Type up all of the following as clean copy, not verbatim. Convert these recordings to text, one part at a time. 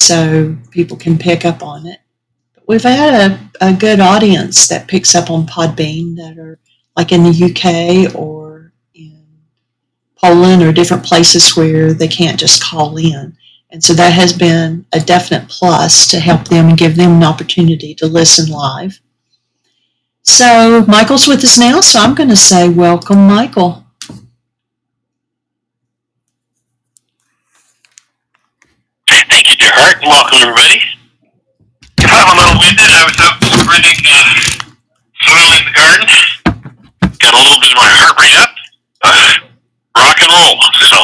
so people can pick up on it. But we've had a good audience that picks up on Podbean that are like in the UK or in Poland or different places where they can't just call in. And so that has been a definite plus to help them and give them an opportunity to listen live. So Michael's with us now, so I'm going to say welcome, Michael. Thank you, Gerhard. Welcome, everybody. I'm a little winded. I was out spreading soil in the garden. Got a little bit of my heart rate up. Rock and roll. So,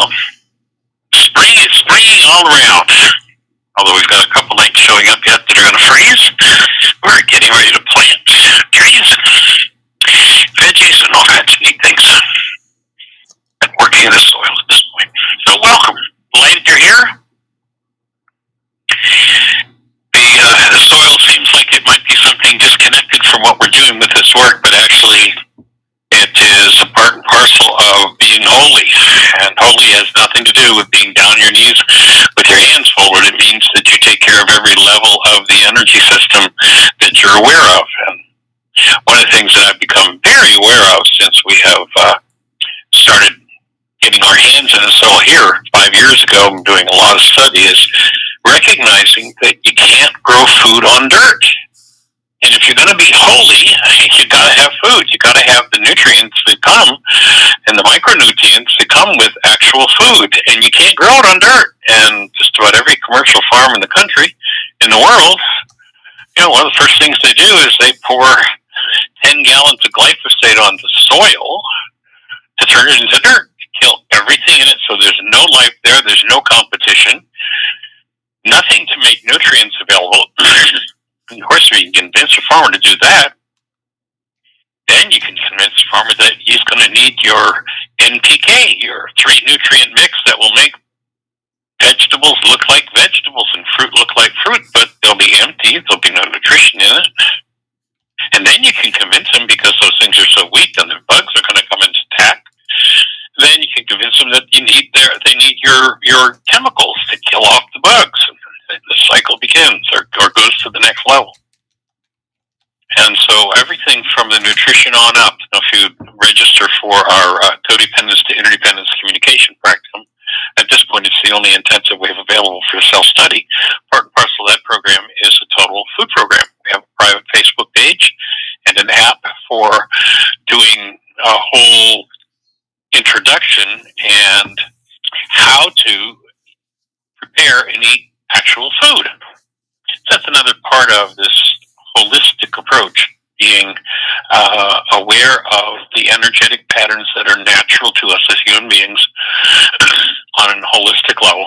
spring all around. Although we've got a couple nights showing up yet that are going to freeze. We're getting ready to plant trees and veggies and all kinds of neat things. And working in the soil at this point. So welcome. Delighted you're here. The soil seems like it might be something disconnected from what we're doing with this work, but actually it is a part and parcel of being holy. And holy has nothing to do with being down on your knees with your hands folded. It means that you take care of every level of the energy system that you're aware of. And one of the things that I've become very aware of since we have started getting our hands in the soil here 5 years ago, I'm doing a lot of study, is recognizing that you can't grow food on dirt. And if you're going to be holy, you got to have food. You got to have the nutrients that come and the micronutrients that come with actual food. And you can't grow it on dirt. And just about every commercial farm in the country, in the world, one of the first things they do is they pour 10 gallons of glyphosate on the soil to turn it into dirt. Kill everything in it so there's no life there. There's no competition. Nothing to make nutrients available. Of course, if you can convince a farmer to do that, then you can convince the farmer that he's going to need your NPK, your 3-nutrient mix that will make vegetables look like vegetables and fruit look like fruit, but they'll be empty. There'll be no nutrition in it. And then you can convince them, because those things are so weak and the bugs are going to come and attack, then you can convince them that they need your chemicals to kill off the bugs. And the cycle begins or goes to the next level. And so everything from the nutrition on up, if you register for our Codependence to Interdependence Communication Practicum, at this point it's the only intensive we have available for self-study. Part and parcel of that program is a total food program. We have a private Facebook page and an app for doing a whole introduction and how to prepare and eat actual food. That's another part of this holistic approach, being aware of the energetic patterns that are natural to us as human beings on a holistic level.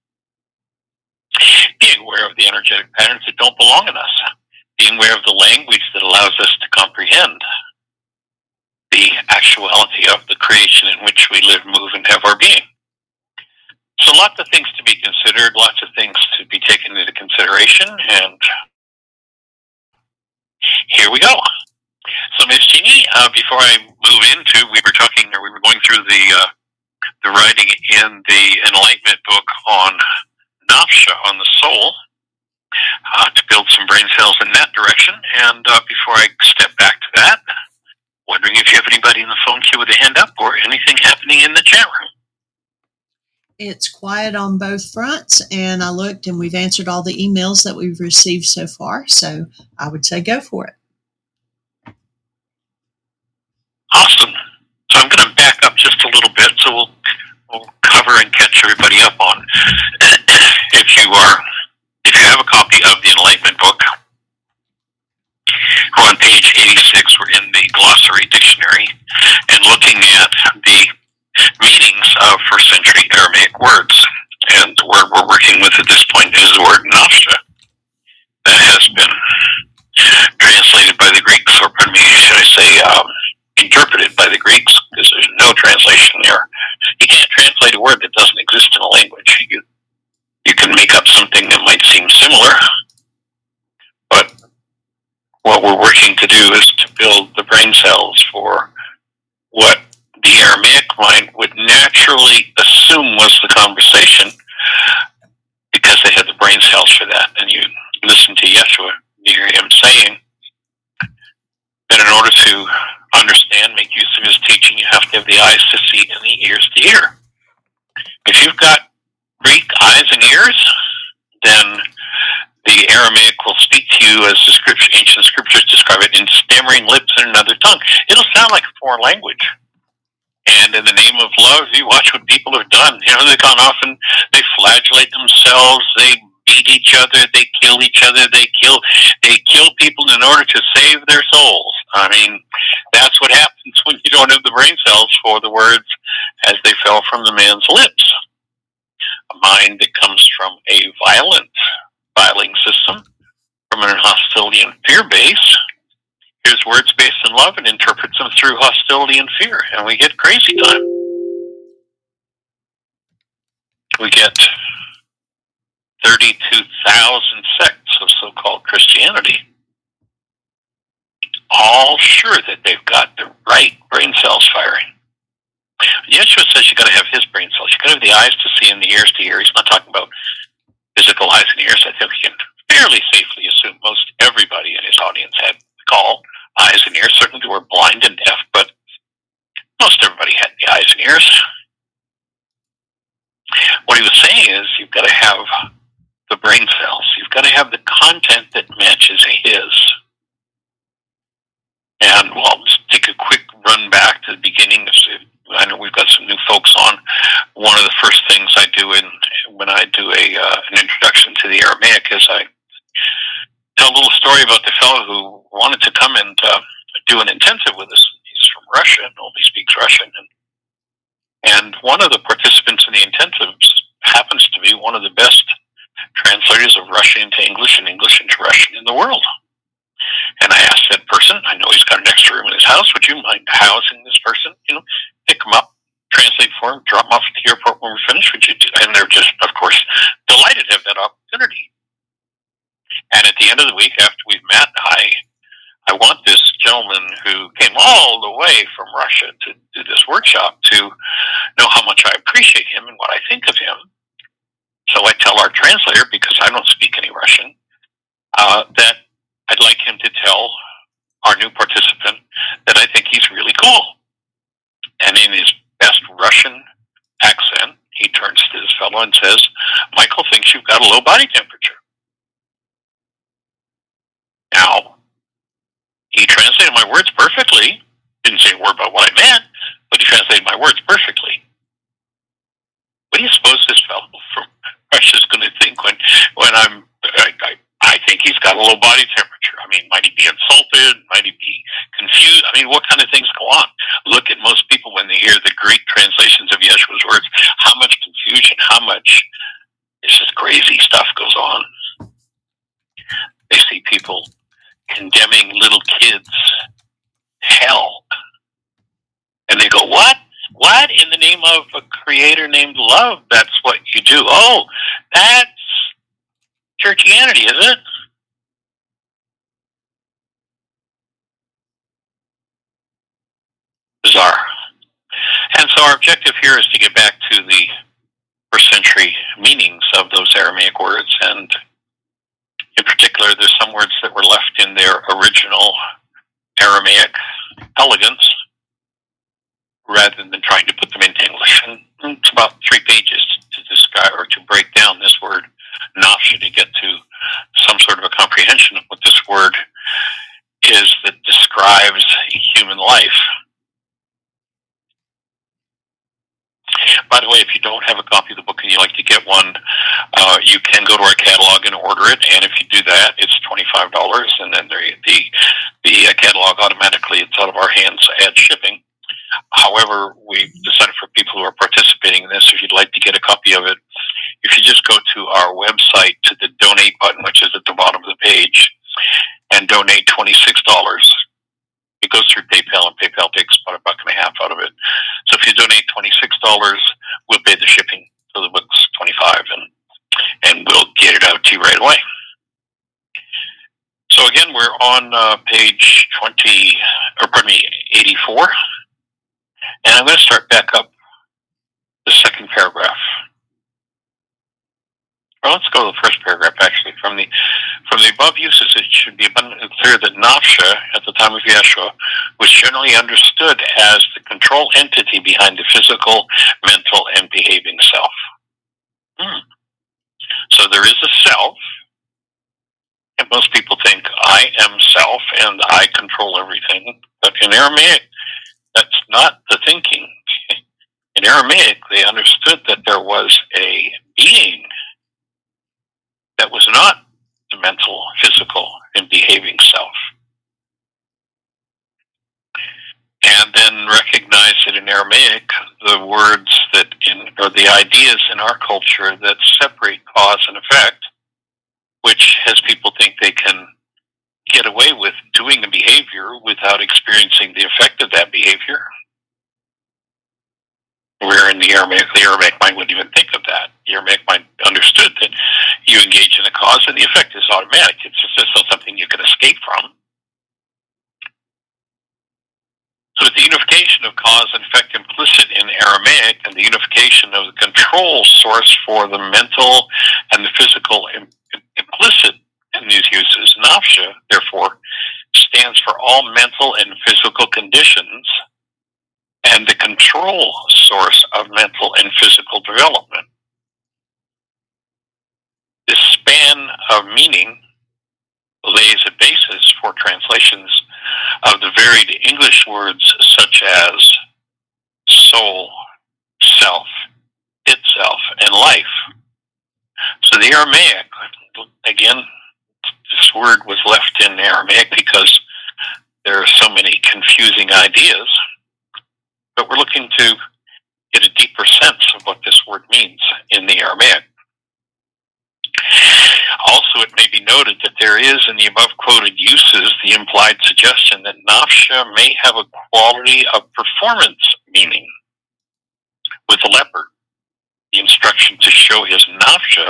Being aware of the energetic patterns that don't belong in us. Being aware of the language that allows us to comprehend the actuality of the creation in which we live, move, and have our being. So lots of things to be considered, lots of things to be taken into consideration, and here we go. So Ms. Jeannie, before I move into, we were going through the writing in the Enlightenment book on Nafsha, on the soul, to build some brain cells in that direction, and before I step back to that, wondering if you have anybody in the phone queue with a hand up or anything happening in the chat room. It's quiet on both fronts, and I looked and we've answered all the emails that we've received so far, so I would say go for it. Awesome. So I'm going to back up just a little bit so we'll cover and catch everybody up on. If you have a copy of the Enlightenment book, we're on page 86, we're in the glossary dictionary, and looking at the meanings of first century Aramaic words. And the word we're working with at this point is the word nafsha. That has been translated by the Greeks, or pardon me, should I say, interpreted by the Greeks, because there's no translation there. You can't translate a word that doesn't exist in a language. You can make up something that might seem similar, but what we're working to do is to build the brain cells for what the Aramaic mind would naturally assume was the conversation, because they had the brain cells for that. And you listen to Yeshua, you hear him saying that in order to understand, make use of his teaching, you have to have the eyes to see and the ears to hear. If you've got Greek eyes and ears, then the Aramaic will speak to you as the ancient scriptures describe it, in stammering lips and another tongue. It'll sound like a foreign language. And in the name of love, you watch what people have done. They've gone off and they flagellate themselves, they beat each other, they kill each other, they kill people in order to save their souls. I mean, that's what happens when you don't have the brain cells for the words as they fell from the man's lips. A mind that comes from a violating system, from an hostility and fear base, hears words based in love and interprets them through hostility and fear, and we get crazy time. We get 32,000 sects of so-called Christianity, all sure that they've got the right brain cells firing. Yeshua says you got to have his brain cells. You got to have the eyes to see and the ears to hear. He's not talking about physical eyes and ears. I think we can fairly safely assume most everybody in his audience had call eyes and ears. Certainly they were blind and deaf, but most everybody had the eyes and ears. What he was saying is you've got to have the brain cells. You've got to have the content that matches his. And well, just take a quick run back to the beginning. I know we've got some new folks on. One of the first things I do when I do an introduction to the Aramaic is I tell a little story about the fellow who wanted to come and do an intensive with us. He's from Russia and only speaks Russian. And one of the participants in the intensives happens to be one of the best translators of Russian into English and English into Russian in the world. And I asked that person, I know he's got an extra room in his house, would you mind housing this person? Pick him up, translate for him, drop him off at the airport when we're finished. Would you do? And they're just, of course, delighted to have that opportunity. And at the end of the week, after we've met, I want this gentleman who came all the way from Russia to do this workshop to know how much I appreciate him and what I think of him. So I tell our translator, because I don't speak any Russian, that I'd like him to tell our new participant that I think he's really cool. And in his best Russian accent, he turns to this fellow and says, Michael thinks you've got a low body temperature. Now, he translated my words perfectly. Didn't say a word about what I meant, but he translated my words perfectly. What do you suppose this fellow from Russia's going to think when I think he's got a low body temperature? I mean, might he be insulted? Might he be confused? I mean, what kind of things go on? Look at most people when they hear the Greek translations of Yeshua's words, how much confusion, how much it's just crazy stuff goes on. They see people condemning little kids hell. And they go, what? What? In the name of a creator named love, that's what you do. Oh, that's churchianity, is it? Bizarre. And so our objective here is to get back to the first century meanings of those Aramaic words. And in particular, there's some words that were left in their original Aramaic elegance rather than trying to put them into English. And it's about 3 pages to describe or to break down this word nafsha to get to some sort of a comprehension of what this word is that describes human life. By the way, if you don't have a copy of the book and you'd like to get one, you can go to our catalog and order it. And if you do that, it's $25, and then the catalog automatically, it's out of our hands, adds shipping. However, we've decided for people who are participating in this, if you'd like to get a copy of it, if you just go to our website to the donate button, which is at the bottom of the page, and donate $26. It goes through PayPal, and PayPal takes about $1.50 out of it. So if you donate $26, we'll pay the shipping. So the book's $25, and we'll get it out to you right away. So again, we're on page 84. And I'm going to start back up the second paragraph. Well, let's go to the first paragraph, actually. From the above uses, it should be abundantly clear that nafsha, at the time of Yeshua, was generally understood as the control entity behind the physical, mental, and behaving self. So there is a self, and most people think, I am self, and I control everything. But in Aramaic, that's not the thinking. In Aramaic, they understood that there was a being that was not the mental, physical, and behaving self. And then recognize that in Aramaic, the words or the ideas in our culture that separate cause and effect, which has people think they can get away with doing a behavior without experiencing the effect of that behavior. Where in the Aramaic mind wouldn't even think of that. The Aramaic mind understood that you engage in a cause and the effect is automatic. It's just not something you can escape from. So the unification of cause and effect implicit in Aramaic and the unification of the control source for the mental and the physical implicit in these uses, nafsha, therefore, stands for all mental and physical conditions and the control source of mental and physical development. This span of meaning lays a basis for translations of the varied English words such as soul, self, itself, and life. So the Aramaic, again, this word was left in Aramaic because there are so many confusing ideas, but we're looking to get a deeper sense of what this word means in the Aramaic. Also, it may be noted that there is in the above quoted uses the implied suggestion that nafsha may have a quality of performance meaning. With the leopard, the instruction to show his nafsha,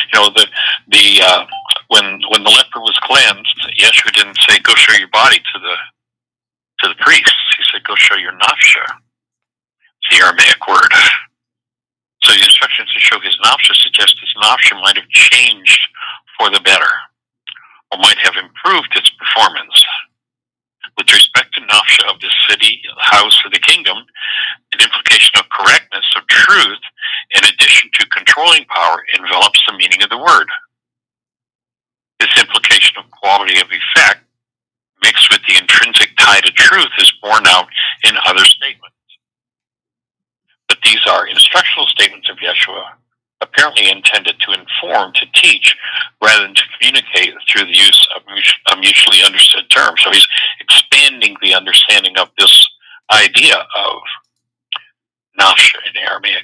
when the leper was cleansed, Yeshua didn't say go show your body to the priest. He said go show your nafsha. It's the Aramaic word. So the instructions to show his nafsha suggest his nafsha might have changed for the better, or might have improved its performance. With respect to nafsha of the city, the house, or the kingdom, an implication of correctness, of truth, in addition to controlling power, envelops the meaning of the word. This implication of quality of effect, mixed with the intrinsic tie to truth, is borne out in other statements. But these are instructional statements of Yeshua, apparently intended to inform, to teach, rather than to communicate through the use of mutually understood terms. So he's expanding the understanding of this idea of nafsha in Aramaic.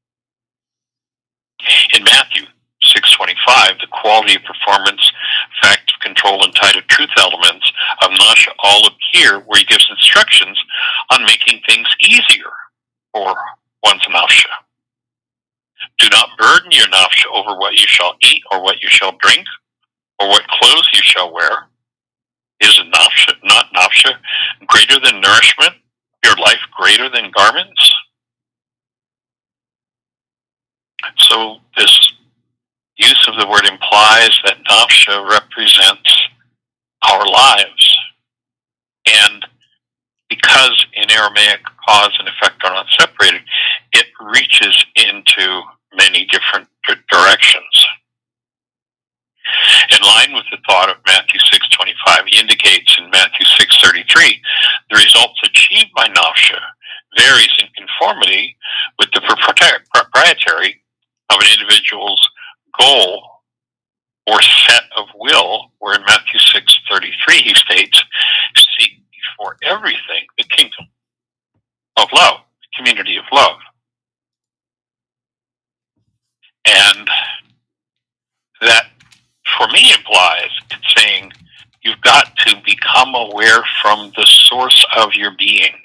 In Matthew 6:25, the quality of performance, fact of control, and tie to truth elements of nafsha all appear, where he gives instructions on making things easier for one's nafsha. Do not burden your nafsha over what you shall eat, or what you shall drink, or what clothes you shall wear. Is not nafsha greater than nourishment, your life greater than garments? So this use of the word implies that nafsha represents our lives. And because in Aramaic cause and effect are not separated, it reaches into many different directions. In line with the thought of Matthew 6:25, he indicates in Matthew 6:33, the results achieved by nafsha varies in conformity with the proprietary of an individual's goal or set of will, where in Matthew 6:33 he states, seek before everything the kingdom of love, the community of love. And that, for me, implies it's saying you've got to become aware from the source of your being.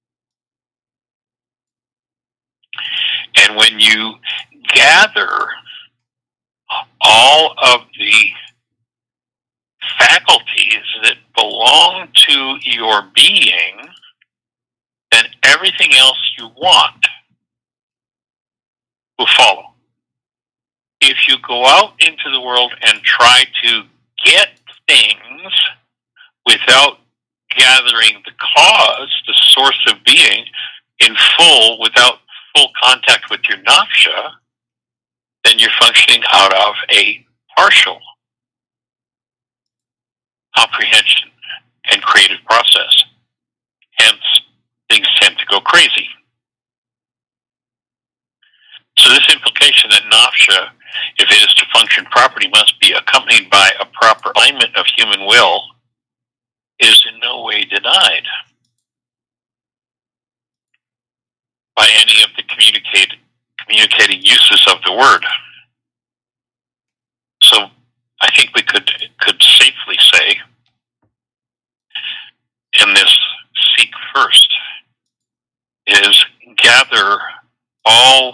And when you gather all of the faculties that belong to your being, then everything else you want will follow. if you go out into the world and try to get things without gathering the cause, the source of being, in full, without full contact with your nafsha, then you're functioning out of a partial comprehension and creative process. Hence, things tend to go crazy. So this implication that nafsha, if it is to function properly, must be accompanied by a proper alignment of human will is in no way denied by any of the communicating uses of the word. So I think we could safely say in this seek first is gather all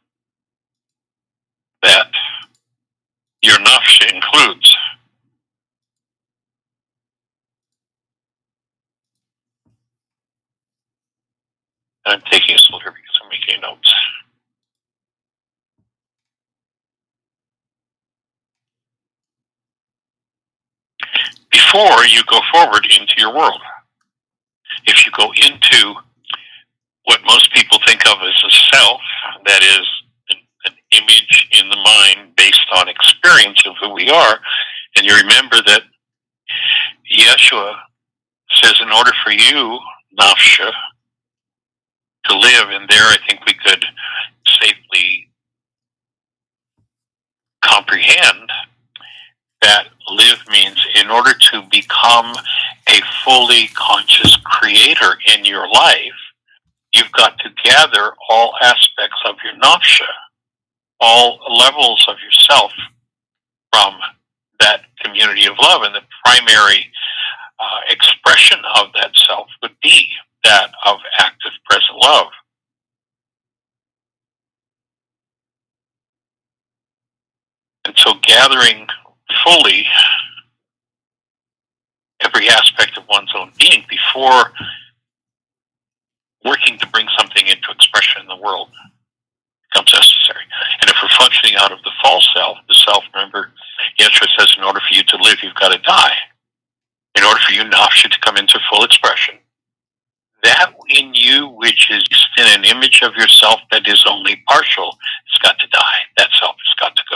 that your nafsha includes. I'm taking a slow here because I'm making notes. Before you go forward into your world, if you go into what most people think of as a self, that is an image in the mind based on experience of who we are, and you remember that Yeshua says in order for you, nafsha, to live, and there I think we could safely comprehend that live means in order to become a fully conscious creator in your life, you've got to gather all aspects of your nafsha, all levels of yourself from that community of love. And the primary expression of that self would be that of active present love. And so gathering fully every aspect of one's own being before working to bring something into expression in the world becomes necessary. And if we're functioning out of the false self, remember, Yeshua says in order for you to live, you've got to die. In order for you, nafsha, to come into full expression, that in you which is in an image of yourself that is only partial has got to die. That self has got to go.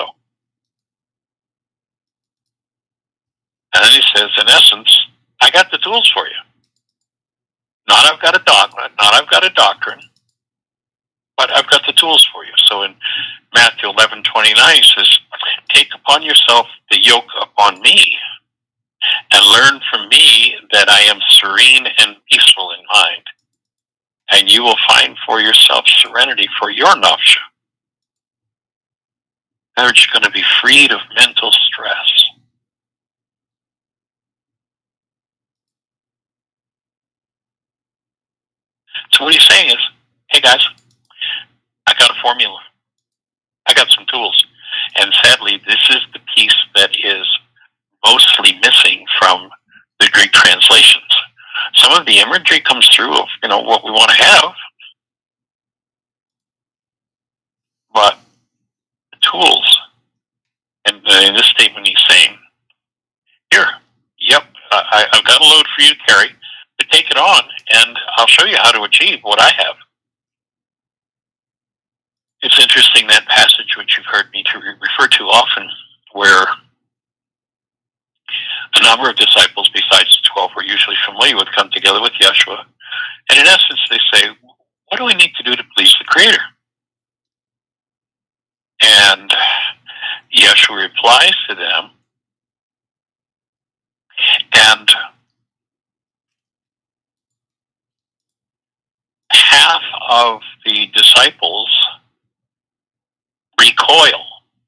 And then he says, in essence, I got the tools for you. Not I've got a dogma, not I've got a doctrine, but I've got the tools for you. So in Matthew 11:29, he says, take upon yourself the yoke upon me, and learn from me that I am serene and peaceful in mind, and you will find for yourself serenity for your nafsha. In other words, you're going to be freed of mental stress. So what he's saying is, hey guys, I got a formula. I got some tools. And sadly, this is the piece that is mostly missing from the Greek translations. Some of the imagery comes through of, what we want to have, but the tools, and in this statement he's saying, here, yep, I've got a load for you to carry, but take it on, and I'll show you how to achieve what I have. It's interesting, that passage which you've heard me refer to often, where a number of disciples besides the 12 we're usually familiar with come together with Yeshua, and in essence they say, what do we need to do to please the Creator? And Yeshua replies to them, and half of the disciples recoil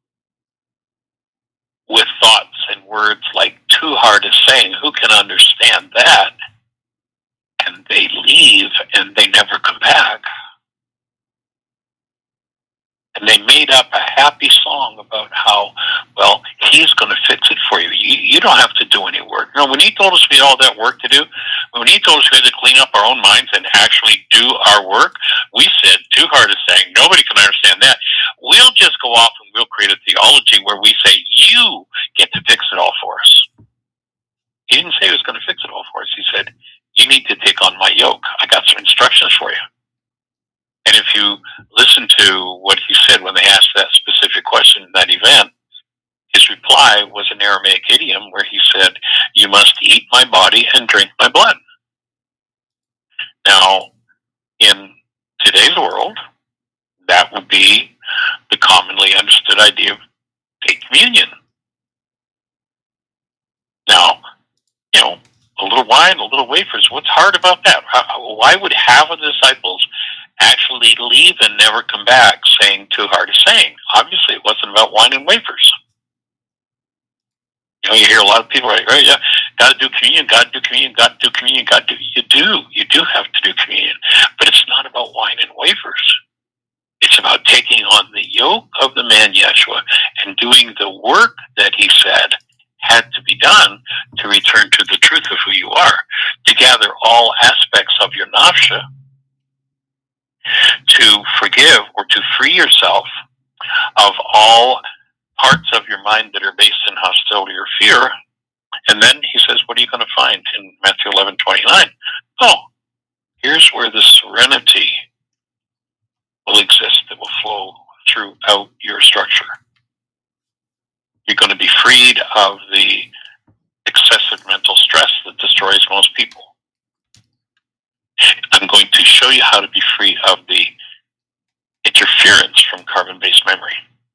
with thoughts and words like, too hard a saying, who can understand that? And they leave and they never come back. And they made up a happy song about how, well, he's going to fix it for you. You don't have to do any work. When he told us we had all that work to do, when we need the Holy Spirit to clean up our own minds and actually do our work, we said, too hard is saying, nobody can understand that. We'll just go off and we'll create a theology where we say, you get to fix it all for us. He didn't say he was going to fix it all for us. He said, you need to take on my yoke. I got some instructions for you. And if you listen to what he said when they asked that specific question in that event, his reply was an Aramaic idiom where he said, you must eat my body and drink my blood. Now, in today's world, that would be the commonly understood idea of take communion. Now, a little wine, a little wafers, what's hard about that? Why would half of the disciples actually leave and never come back saying too hard is saying? Obviously, it wasn't about wine and wafers. You hear a lot of people, right, yeah, got to do communion, got to do communion, got to do communion, you do have to do communion, but it's not about wine and wafers. It's about taking on the yoke of the man Yeshua and doing the work that he said had to be done to return to the truth of who you are, to gather all aspects of your nafsha, to forgive or to free yourself of all parts of your mind that are based in hostility or fear. And then he says, what are you going to find in Matthew 11:29? Oh, here's where the serenity will exist that will flow throughout your structure. You're going to be freed of the excessive mental stress that destroys most people. I'm going to show you how to be free of the interference from carbon-based memory.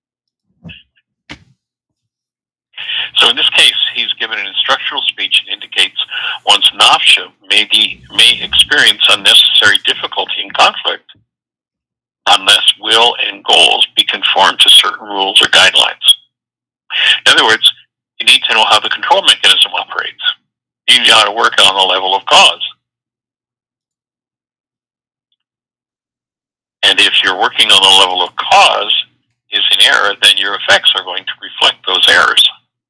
So in this case, he's given an instructional speech and indicates one's nafsha may experience unnecessary difficulty and conflict unless will and goals be conformed to certain rules or guidelines. In other words, you need to know how the control mechanism operates. You need how to work on the level of cause. And if you're working on the level of cause is in error, then your effects are going to reflect those errors.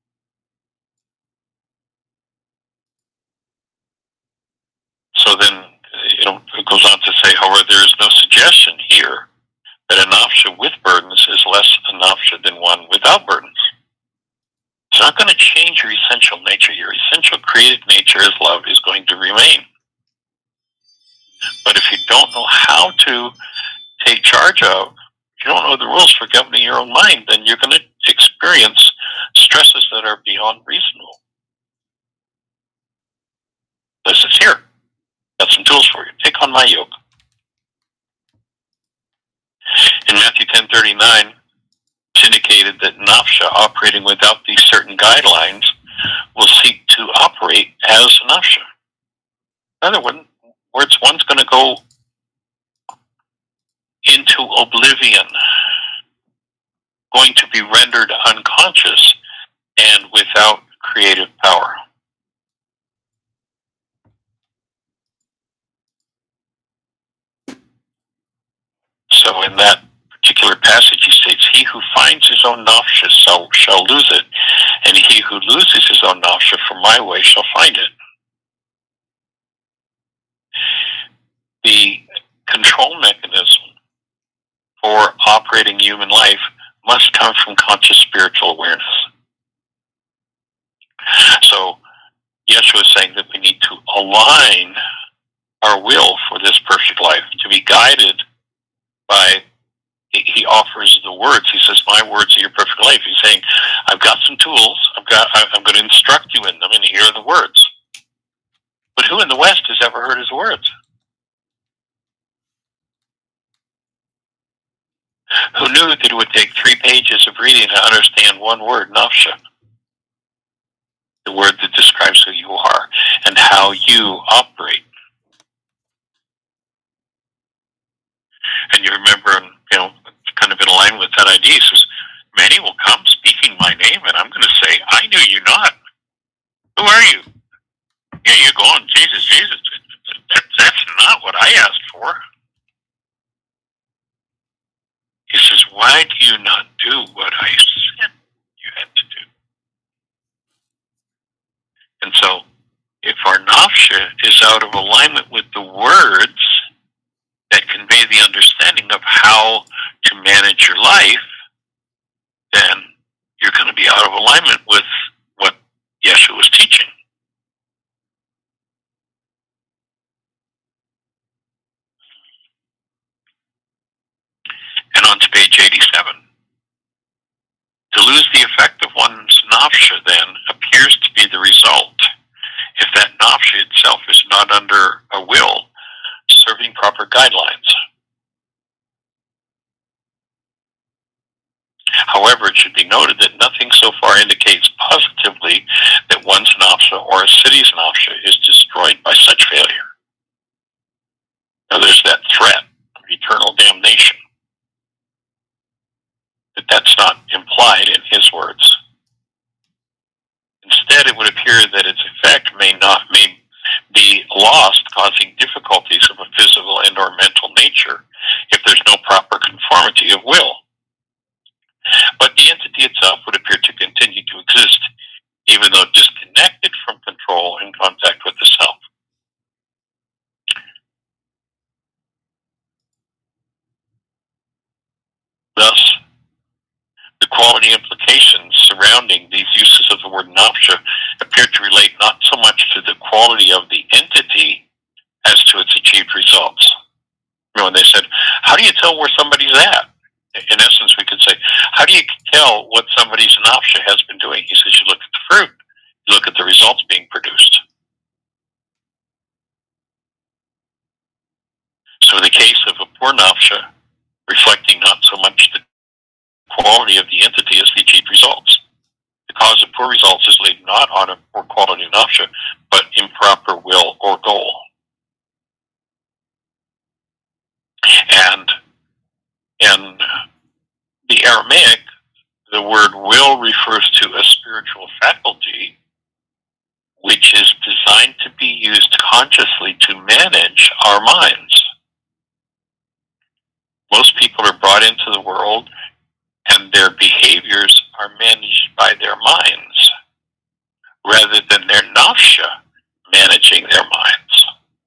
So then, it goes on to say, however, there is no suggestion here that a nafsha with burdens is less a nafsha than one without burdens. It's not going to change your essential nature. Your essential created nature as love is going to remain. But if you don't know how to take charge of, if you don't know the rules for governing your own mind, then you're going to experience stresses that are beyond reasonable. This is here. Got some tools for you. Take on my yoke. In Matthew 10:39, it's indicated that nafsha operating without these certain guidelines will seek to operate as a nafsha. In other words, one's going to go into oblivion, going to be rendered unconscious and without creative power. So in that particular passage, he states, he who finds his own nafsha shall lose it, and he who loses his own nafsha for my way shall find it. The control mechanism for operating human life must come from conscious spiritual awareness. So Yeshua is saying that we need to align our will for this perfect life, to be guided by, he offers the words. He says, my words are your perfect life. He's saying, I've got some tools. I'm going to instruct you in them, and here are the words. But who in the West has ever heard his words? Who knew that it would take 3 pages of reading to understand one word, nafsha? The word that describes who you are and how you operate. And you remember, kind of in line with that idea, he says, many will come speaking my name, and I'm going to say, I knew you not. Who are you? Yeah, you're going, Jesus. That's not what I asked for. He says, why do you not do what I said you had to do? And so, if our nafsha is out of alignment with the words that convey the understanding of how to manage your life, then you're going to be out of alignment with what Yeshua was teaching. And on to page 87. To lose the effect of one's nafsha, then, appears to be the result, if that nafsha itself is not under a will serving proper guidelines. However, it should be noted that nothing so far indicates positively that one's nafsha or a city's nafsha is destroyed by such failure. Now, there's that threat of eternal damnation. But that's not implied in his words. Instead, it would appear that its effect may be lost, causing difficulties of a physical and or mental nature if there's no proper conformity of will. But the entity itself would appear to continue to exist, even though disconnected from control and contact with the self. Thus, the quality implications surrounding these uses of the word nafsha appear to relate not so much to the quality of the entity as to its achieved results. You know, when they said, how do you tell where somebody's at? In essence, we could say, how do you tell what somebody's nafsha has been doing? He says, you look at the fruit. You look at the results being produced. So in the case of a poor nafsha, reflecting not so much the quality of the entity as the achieved results. The cause of poor results is laid not on a poor quality nafsha, but improper will or goal. And in the Aramaic, the word will refers to a spiritual faculty which is designed to be used consciously to manage our minds. Most people are brought into the world and their behaviors are managed by their minds rather than their nafsha managing their minds.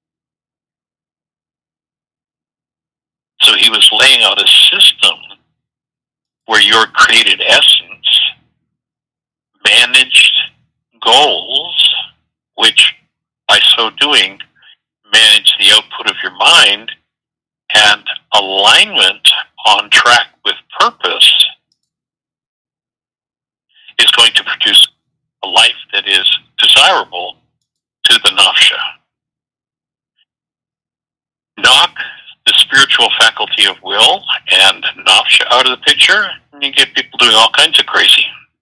So he was laying out a system where your created essence managed goals, which by so doing manage the output of your mind, and alignment on track with purpose is going to produce a life that is desirable to the nafsha. Knock the spiritual faculty of will and nafsha out of the picture, and you get people doing all kinds of crazy.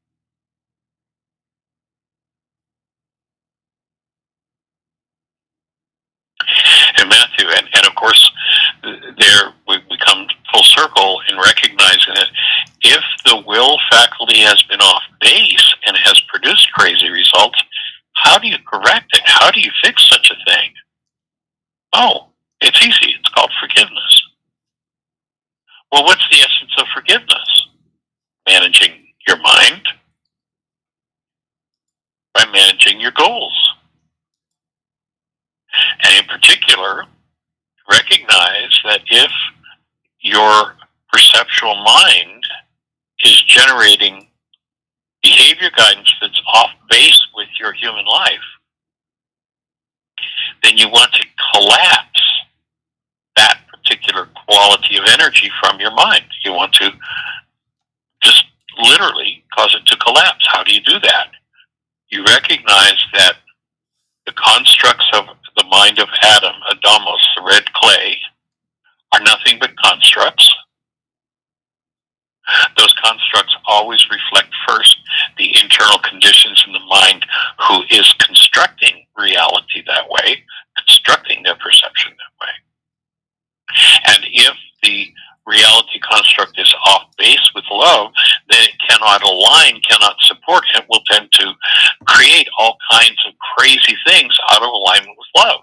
And Matthew, and of course, there we come full circle in recognizing that if the will faculty has been off base and has produced crazy results, how do you correct it? How do you fix such a thing? Oh, it's easy. It's called forgiveness. Well, what's the essence of forgiveness? Managing your mind by managing your goals. And in particular, recognize that if your perceptual mind is generating behavior guidance that's off base with your human life, then you want to collapse that particular quality of energy from your mind. You want to just literally cause it to collapse. How do you do that? You recognize that the constructs of the mind of Adam, Adamos, the red clay, are nothing but constructs. Those constructs always reflect first the internal conditions in the mind who is constructing reality that way, constructing their perception that way. And if the reality construct is off base with love, then it cannot align, cannot support, and will tend to create all kinds of crazy things out of alignment with love.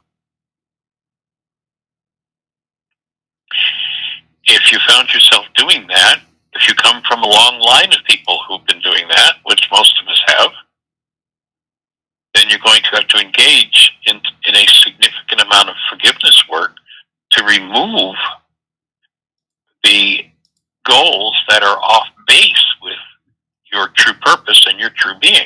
If you found yourself doing that, if you come from a long line of people who've been doing that, which most of us have, then you're going to have to engage in a significant amount of forgiveness work to remove the goals that are off base with your true purpose and your true being.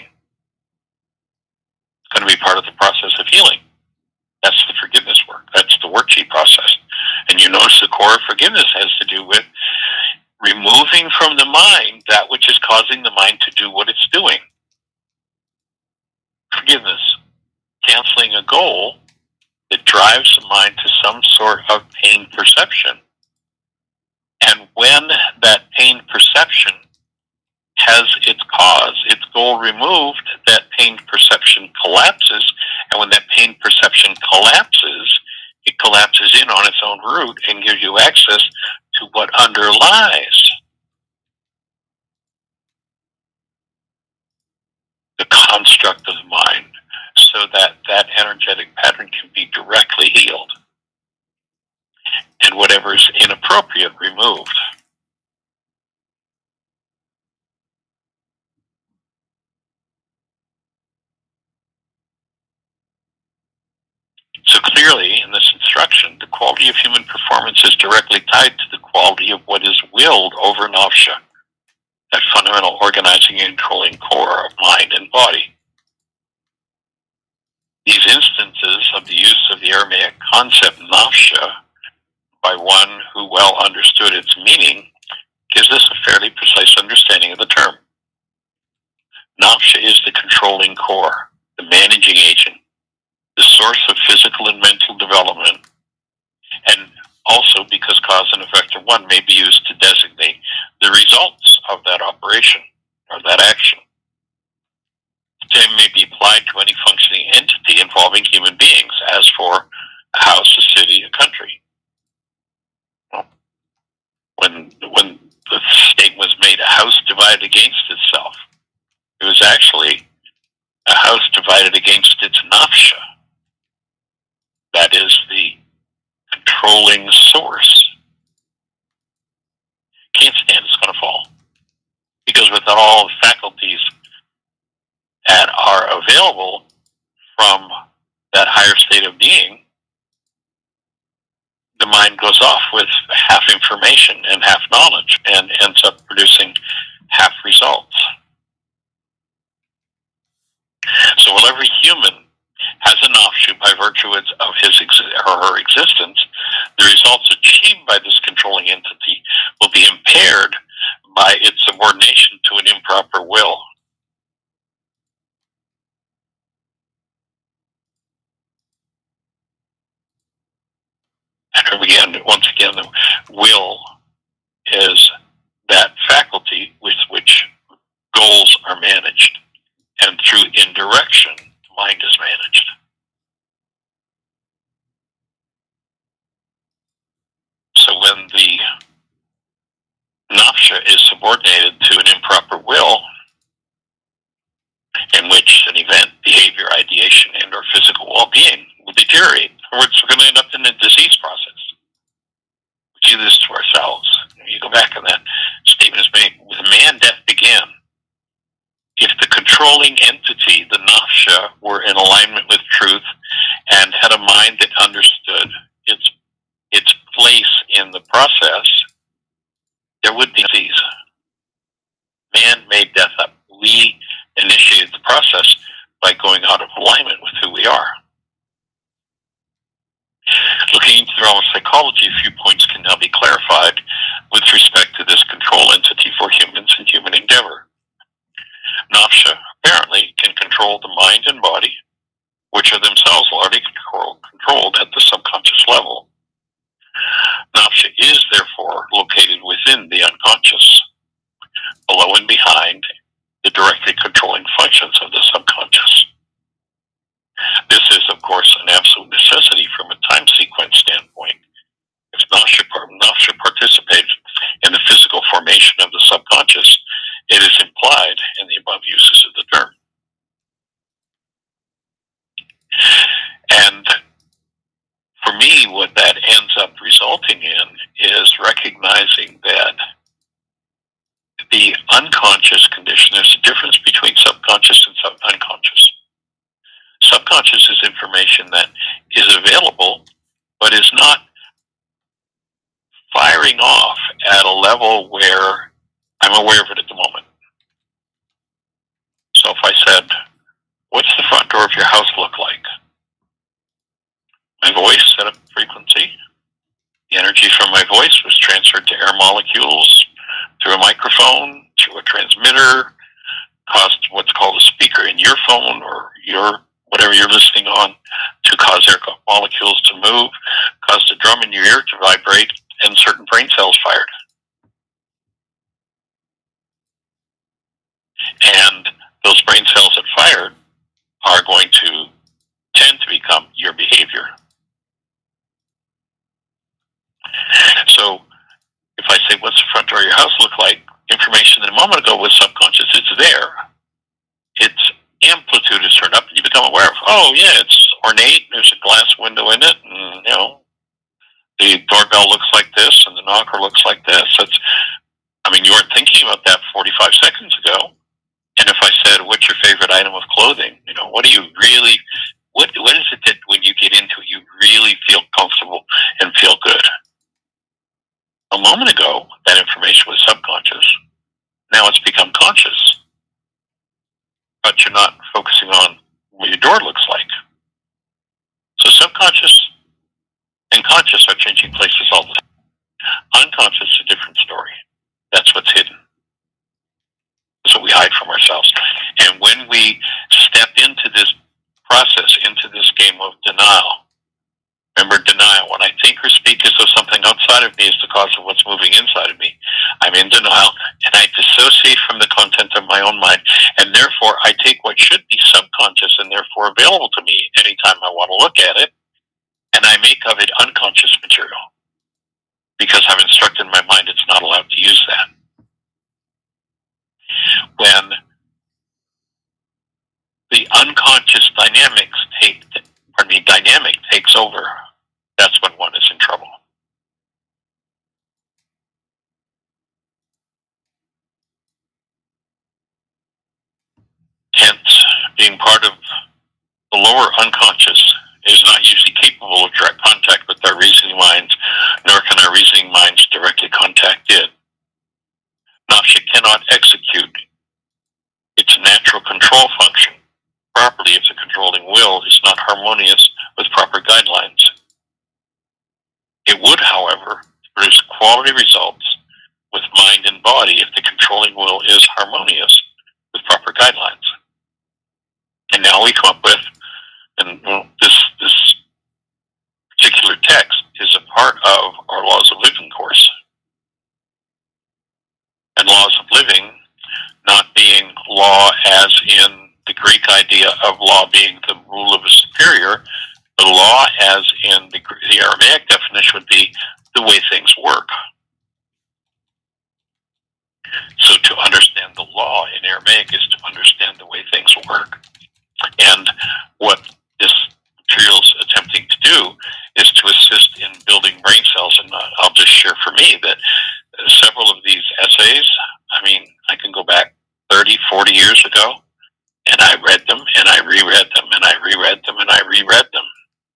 It's going to be part of the process of healing. That's the forgiveness work. That's the worksheet process. And you notice the core of forgiveness has to do with removing from the mind that which is causing the mind to do what it's doing. Forgiveness, canceling a goal that drives the mind to some sort of pain perception. And when that pain perception has its cause, its goal removed, that pain perception collapses. And when that pain perception collapses, it collapses in on its own root and gives you access to what underlies the construct of the mind, so that that energetic pattern can be directly healed and whatever is inappropriate removed. So clearly, in this instruction, the quality of human performance is directly tied to the quality of what is willed over nafsha, that fundamental organizing and controlling core of mind and body. These instances of the use of the Aramaic concept nafsha by one who well understood its meaning gives us a fairly precise understanding of the term. Nafsha is the controlling core, the managing agent, the source of physical and mental development, and also because cause and effect are one, may be used to designate the results of that operation or that action. The same may be applied to any functioning entity involving human beings, as for a house, a city, a country. Well, when the statement was made, a house divided against itself, it was actually a house divided against its nafsha. That is the controlling source. Can't stand it's going to fall. Because without all the faculties that are available from that higher state of being, the mind goes off with half information and half knowledge and ends up producing half results. So while every human has an offshoot by virtue of his or her existence, the results achieved by this controlling entity will be impaired by its subordination to an improper will. And once again, the will is that faculty with which goals are managed, and through indirection, the mind is managed. So when the nafsha is subordinated to an improper will, in which an event, behavior, ideation, and or physical well-being will deteriorate, or we're going to end up in a disease process. We do this to ourselves. You go back and that statement is made, with man death began. If the controlling entity, the nafsha, were in alignment with truth and had a mind that understood its place in the process, there would be disease. Man made death up. We initiated the process by going out of alignment with who we are. Looking into Drama psychology, a few points can now be clarified with respect to this control entity for humans and human endeavor. Nafsha apparently can control the mind and body, which are themselves already controlled at the subconscious level. Nafsha is therefore located within the unconscious, below and behind the directly controlling functions of the subconscious. This is, of course, an absolute necessity from a time sequence standpoint. If nafsha participates in the physical formation of the subconscious, it is implied in the above uses of the term. And for me, what that ends up resulting in is recognizing that the unconscious condition, there's a difference between subconscious and unconscious. Subconscious is information that is available, but is not firing off at a level where I'm aware of it at the moment. So if I said, what's the front door of your house look like? My voice set up frequency. The energy from my voice was transferred to air molecules through a microphone, to a transmitter, caused what's called a speaker in your phone or your whatever you're listening on to cause air molecules to move, caused a drum in your ear to vibrate, and certain brain cells fired. And those brain cells that fired are going to tend to become your behavior. So if I say, what's the front door of your house look like? Information that a moment ago was subconscious. It's there. Its amplitude is turned up, and you become aware of, oh, yeah, it's ornate. There's a glass window in it, and, you know, the doorbell looks like this, and the knocker looks like this. You weren't thinking about that 45 seconds ago. And if I said, what's your favorite item of clothing? You know, what do you really, what is it that when you get into it, you really feel comfortable and feel good? A moment ago, that information was subconscious. Now it's become conscious. But you're not focusing on what your door looks like. So subconscious and conscious are changing places all the time. Unconscious is a different story. That's what's hidden. That's what we hide from ourselves. And when we step into this process, into this game of denial, remember denial, when I think or speak as though something outside of me is the cause of what's moving inside of me, I'm in denial, and I dissociate from the content of my own mind, and therefore I take what should be subconscious and therefore available to me anytime I want to look at it, and I make of it unconscious material, because I've instructed my mind it's not allowed to use that. When the unconscious dynamic takes over, that's when one is in trouble. Hence, being part of the lower unconscious is not usually capable of direct contact with our reasoning minds, nor can our reasoning minds directly contact it. Nausea cannot execute its natural control function properly if the controlling will is not harmonious with proper guidelines. It would, however, produce quality results with mind and body if the controlling will is harmonious with proper guidelines. And now we come up with, and this particular text is a part of our Laws of Living course. And laws of living not being law as in the Greek idea of law being the rule of a superior, the law as in the Aramaic definition would be the way things work. So to understand the law in Aramaic is to understand the way things work. And what this material is attempting to do is to assist in building brain cells. And I'll just share for me that several of these essays, I can go back 30, 40 years ago, and I read them, and I reread them, and I reread them, and I reread them.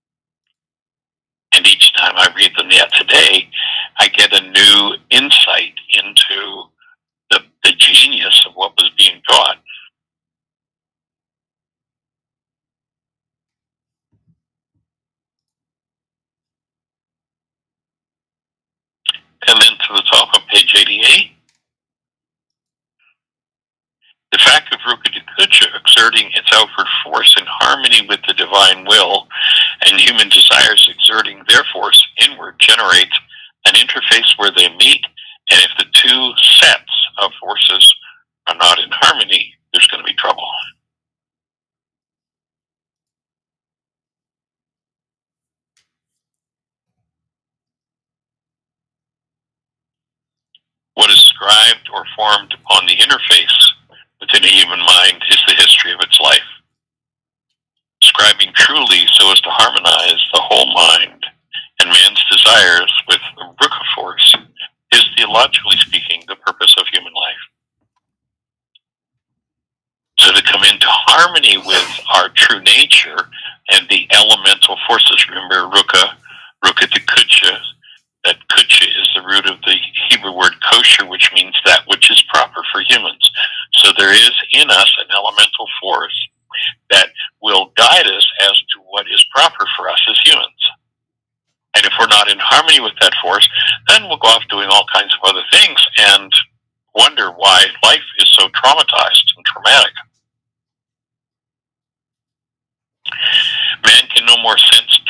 And each time I read them yet today, I get a new insight into the genius of what was being taught. And then to the top of page 88, the fact of Rupa Kucha exerting its outward force in harmony with the divine will and human desires exerting their force inward generates an interface where they meet, and if the two sets of forces are not in harmony, there's going to be trouble. What is scribed or formed upon the interface within a human mind is the history of its life. Scribing truly so as to harmonize the whole mind and man's desires with the Rupa force is, theologically speaking, the purpose of human life. So to come into harmony with our true nature, and the elemental forces. Remember Ruka to Kucha. That Kucha is the root of the Hebrew word kosher, which means that which is proper for humans. So there is in us an elemental force that will guide us as to what is proper for us as humans. And if we're not in harmony with that force, then we'll go off doing all kinds of other things and wonder why life is so traumatized and traumatic. Man can no more sense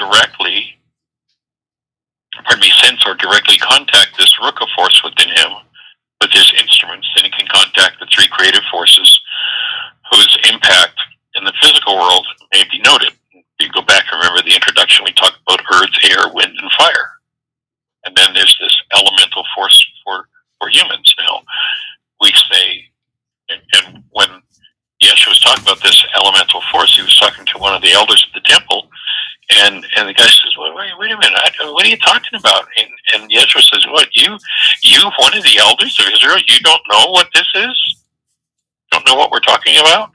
or directly contact this Ruka force within him with his instruments than he can contact the three creative forces whose impact in the physical world may be noted. If you go back and remember the introduction, we talked about earth, air, wind, and fire. And then there's this elemental force for humans. Now, we say, and when Yeshua was talking about this elemental force, he was talking to one of the elders of the temple, and the guy says, well, wait a minute, what are you talking about? And Yeshua says, what, you one of the elders of Israel, you don't know what this is? Don't know what we're talking about?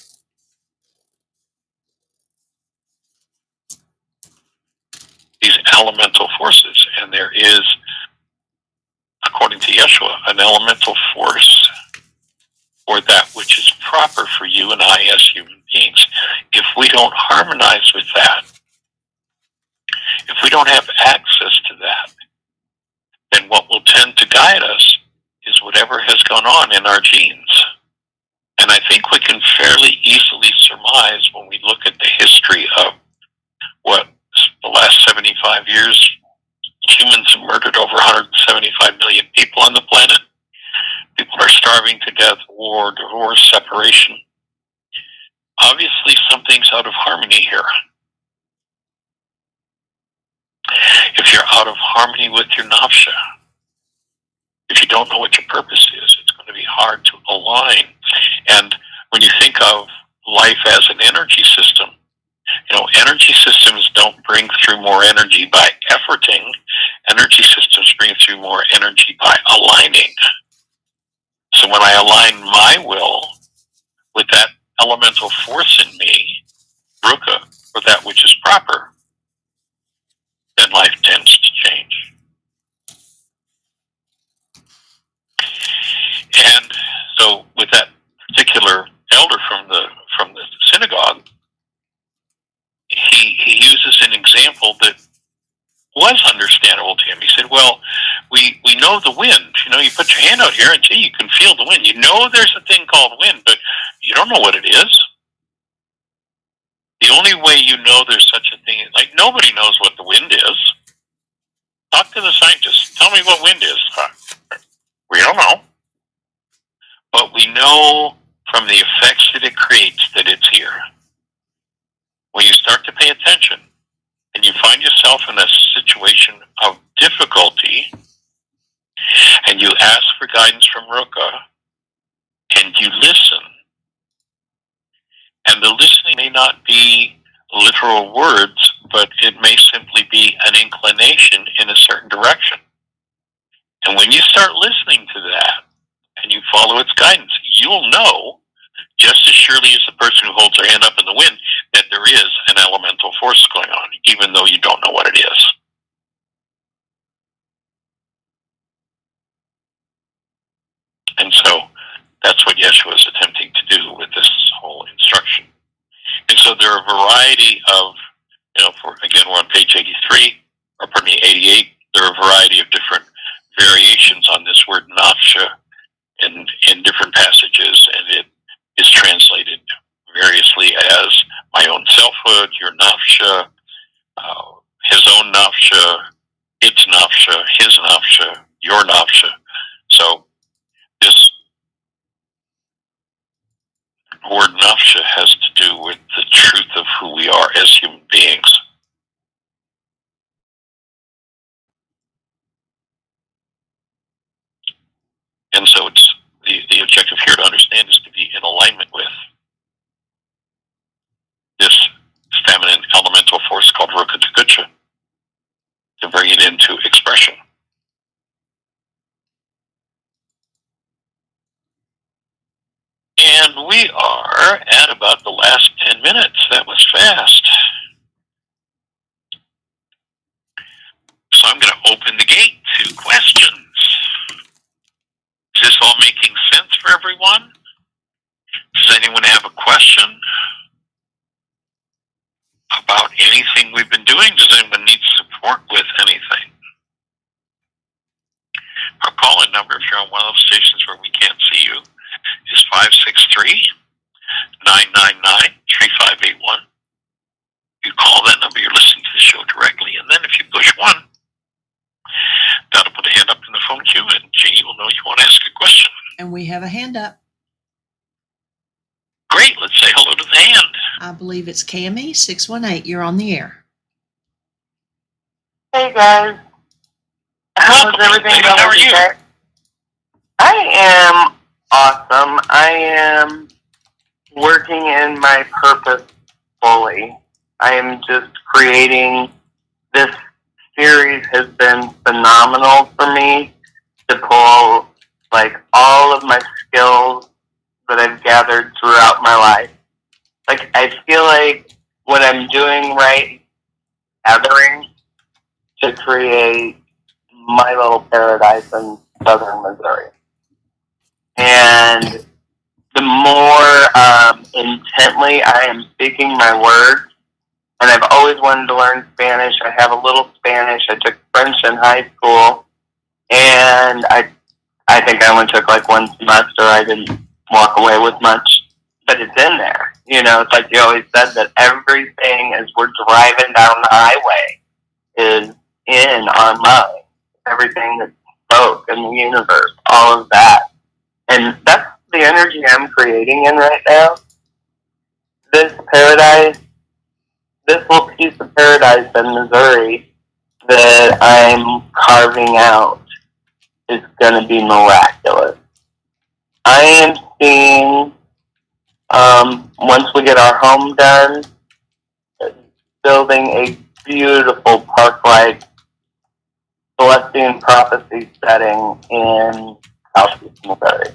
These elemental forces, and there is, according to Yeshua, an elemental force for that which is proper for you and I as human beings. If we don't harmonize with that, if we don't have access to that, then what will tend to guide us is whatever has gone on in our genes. And I think we can fairly easily surmise when we look at the history of what the last 75 years, humans have murdered over 175 million people on the planet. People are starving to death, war, divorce, separation. Obviously, something's out of harmony here. If you're out of harmony with your nafsha, if you don't know what your purpose is, it's going to be hard to align. And when you think of life as an energy system, energy systems don't bring through more energy by efforting. Energy systems bring through more energy by aligning. So when I align my will with that elemental force in me, Ruka, or that which is proper, then life tends to change. And so with that particular elder from the synagogue, he uses an example that was understandable to him. He said, well, we know the wind. You put your hand out here and gee, you can feel the wind. You know there's a thing called wind, but you don't know what it is. The only way you know there's such a thing, like nobody knows what the wind is. Talk to the scientists. Tell me what wind is. We don't know. But we know from the effects that it creates that it's here. When you start to pay attention and you find yourself in a situation of difficulty and you ask for guidance from Ruka and you listen, and the listening may not be literal words, but it may simply be an inclination in a certain direction. And when you start listening to that and you follow its guidance, you'll know, just as surely as the person who holds their hand up in the wind, that there is an elemental force going on, even though you don't know what it is. And so that's what Yeshua is attempting to do with this whole instruction. And so there are a variety of, we're on page 83, or pardon me, 88. There are a variety of different variations on this word nafsha in different passages, and it is translated variously as my own selfhood, your nafsha, his own nafsha, its nafsha, his nafsha, your nafsha. So this word nafsha has to do with the truth of who we are as human beings. And so it's the objective here to understand is to be in alignment with this feminine elemental force called Ruka Takucha, to bring it into expression. And we are at about the last 10 minutes. That was fast. doing? Does anyone need support with anything? Our call-in number, if you're on one of those stations where we can't see you, is 563-999-3581. You call that number, you're listening to the show directly, and then if you push 1, that'll put a hand up in the phone queue, and Jeannie will know you want to ask a question. And we have a hand up. Great, let's say hello to the hand. I believe it's Cami 618. You're on the air. Hey guys, how's everything going? How are you? I am awesome. I am working in my purpose fully. I am just creating. This series has been phenomenal for me to pull like all of my skills that I've gathered throughout my life. Like I feel like what I'm doing right, gathering to create my little paradise in southern Missouri. And the more intently I am speaking my words, and I've always wanted to learn Spanish. I have a little Spanish. I took French in high school, and I think I only took like one semester. I didn't walk away with much, but it's in there. You know, it's like you always said that everything as we're driving down the highway is in our mind. Everything that's spoke in the universe, all of that. And that's the energy I'm creating in right now. This paradise, this little piece of paradise in Missouri that I'm carving out is going to be miraculous. I am seeing, once we get our home done, building a beautiful park-like Celestine Prophecy setting in Southeast Missouri.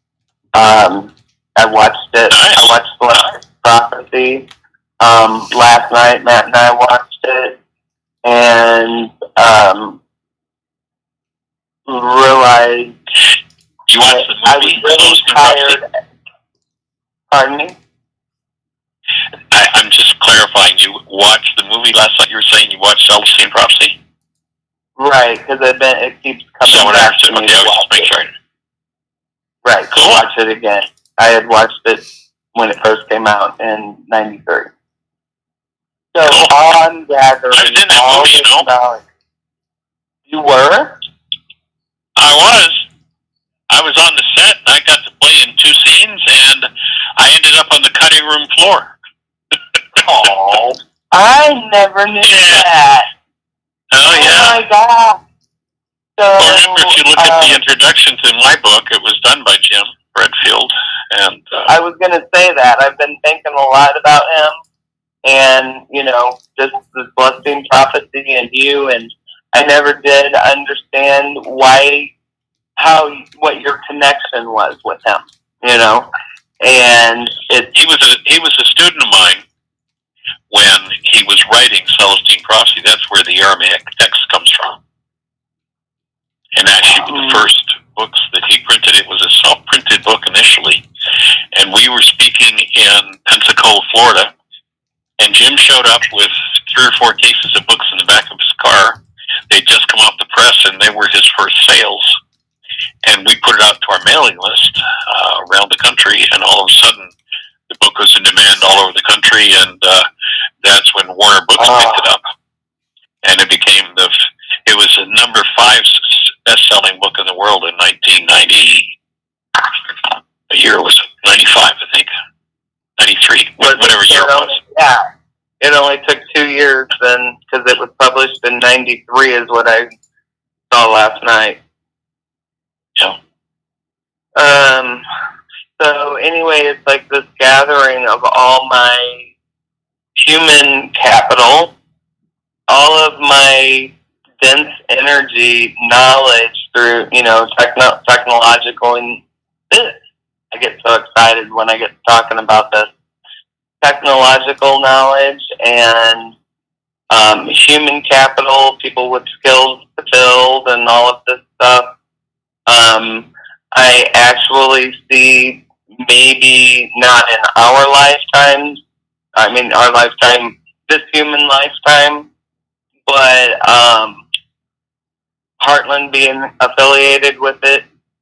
I watched it. I watched Celestine Prophecy last night. Matt and I watched it, and realized You watched the movie? I was really tired. Pardon me? I'm just clarifying. You watched the movie last night. You were saying you watched Celestine Prophecy? Right, because it keeps coming So back to me. Okay, I was just making sure. Right, Cool. to watch it again. I had watched it when it first came out in '93. So Cool. I'm gathering I was in that all movie, this you know? knowledge. You were? I was on the set, and I got to play in 2 scenes, and I ended up on the cutting room floor. Oh, I never knew that. Oh, yeah. Oh my God. So, Well, remember, if you look at the introduction to my book, it was done by Jim Redfield. And I was going to say that. I've been thinking a lot about him and, you know, just the Celestine Prophecy and you, and I never did understand what your connection was with him, you know, and he was a student of mine when he was writing Celestine Prophecy. That's where the Aramaic text comes from. And actually, the first books that he printed, it was a self-printed book initially, and we were speaking in Pensacola, Florida, and Jim showed up with 3 or 4 cases of books in the back of his car. They'd just come off the press, and they were his first sales. And we put it out to our mailing list around the country, and all of a sudden, the book was in demand all over the country, and that's when Warner Books picked it up. And it became it was a number 5 best-selling book in the world in 1990. The year was 95, I think. 93, whatever year it was. Yeah. It only took 2 years then, because it was published in 93 is what I saw last night. Yeah. So anyway, it's like this gathering of all my human capital, all of my dense energy knowledge through, you know, technological, and this. I get so excited when I get talking about this technological knowledge and human capital, people with skills to build, and all of this stuff. I actually see maybe not in our lifetimes, I mean our lifetime, this human lifetime, but Heartland being affiliated with it,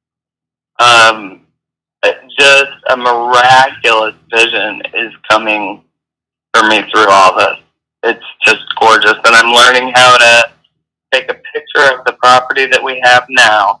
just a miraculous vision is coming for me through all this. It's just gorgeous, and I'm learning how to take a picture of the property that we have now,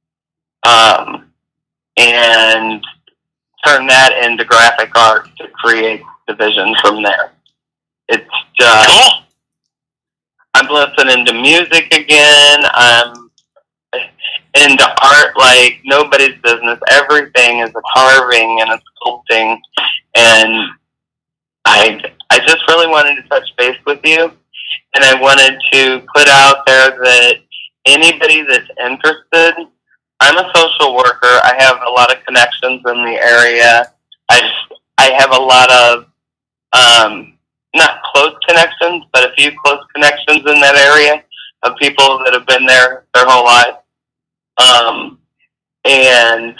and turn that into graphic art to create the vision from there. It's just, I'm listening to music again. I'm into art like nobody's business. Everything is a carving and a sculpting, and I just really wanted to touch base with you, and I wanted to put out there that anybody that's interested, I'm a social worker. I have a lot of connections in the area. I have a lot of not close connections, but a few close connections in that area of people that have been there their whole life. And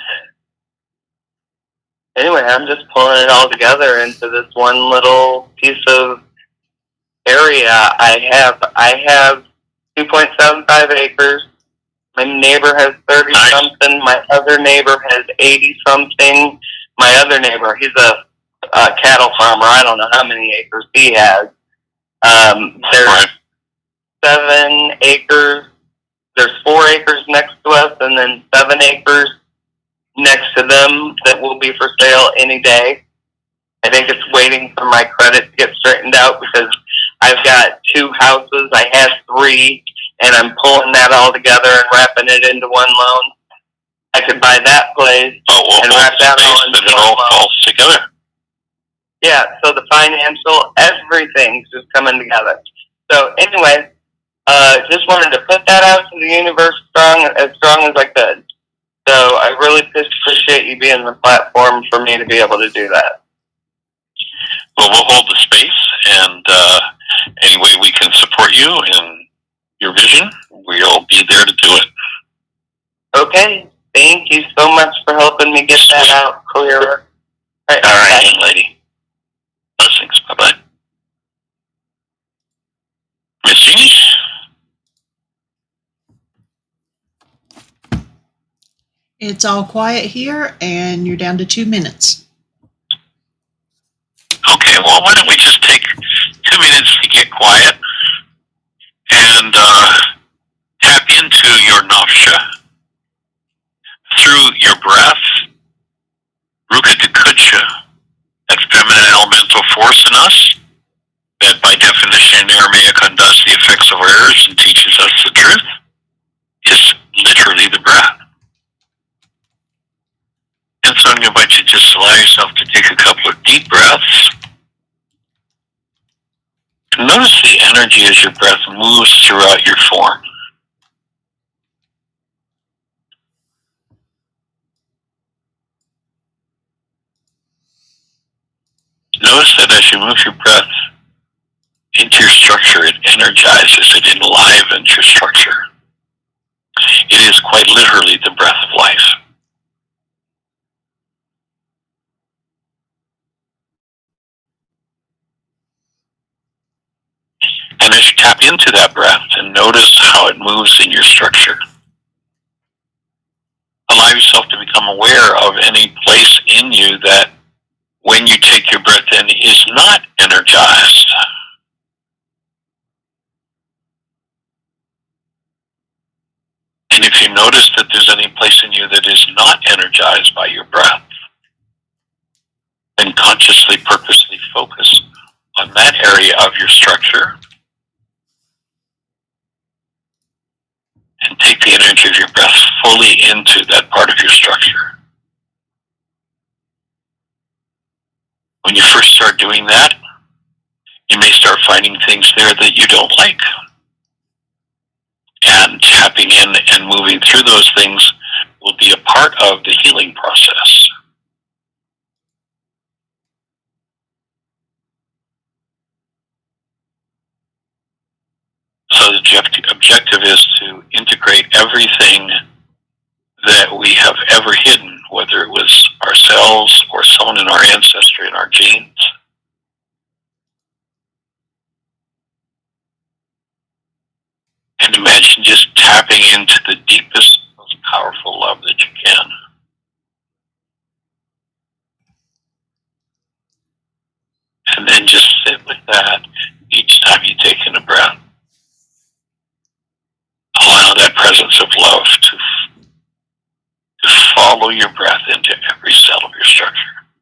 anyway, I'm just pulling it all together into this one little piece of area. I have 2.75 acres. My neighbor has 30 something. My other neighbor has 80 something. My other neighbor, he's a cattle farmer. I don't know how many acres he has. There's 7 acres. There's 4 acres next to us, and then 7 acres next to them that will be for sale any day. I think it's waiting for my credit to get straightened out because I've got 2 houses. I had 3, and I'm pulling that all together and wrapping it into one loan. I could buy that place and wrap that all into one loan. Falls together. Yeah, so the financial, everything's just coming together. So anyway, just wanted to put that out to the universe as strong as I could. So I really appreciate you being the platform for me to be able to do that. Well, we'll hold the space, and any way we can support you in your vision, we'll be there to do it. Okay. Thank you so much for helping me get that out clearer. All right, young lady. Blessings. Bye-bye. Miss Jeannie? It's all quiet here, and you're down to 2 minutes. Okay, well, why don't we just take 2 minutes to get quiet and tap into your nafsha through your breath, Ruka Kudsha, that feminine elemental force in us that by definition in Aramaic undoes the effects of errors and teaches us the truth, is literally the breath. And so I'm going to invite you to just allow yourself to take a couple of deep breaths. And notice the energy as your breath moves throughout your form. Notice that as you move your breath into your structure, it energizes, it enlivens your structure. It is quite literally the breath of life. And as you tap into that breath and notice how it moves in your structure, allow yourself to become aware of any place in you that when you take your breath in is not energized. And if you notice that there's any place in you that is not energized by your breath, then consciously, purposely focus on that area of your structure and take the energy of your breath fully into that part of your structure. When you first start doing that, you may start finding things there that you don't like. And tapping in and moving through those things will be a part of the healing process. So the objective is to integrate everything that we have ever hidden, whether it was ourselves or someone in our ancestry, in our genes. And imagine just tapping into the deepest, most powerful love that you can. And then just sit with that each time you take in a breath. Allow that presence of love to follow your breath into every cell of your structure.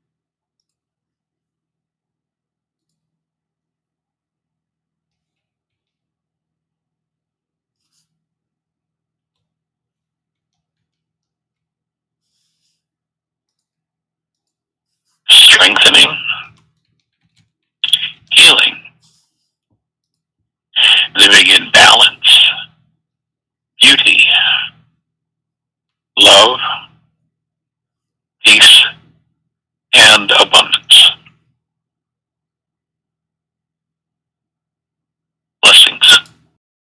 Strengthening, healing, living in balance, beauty, love, peace, and abundance.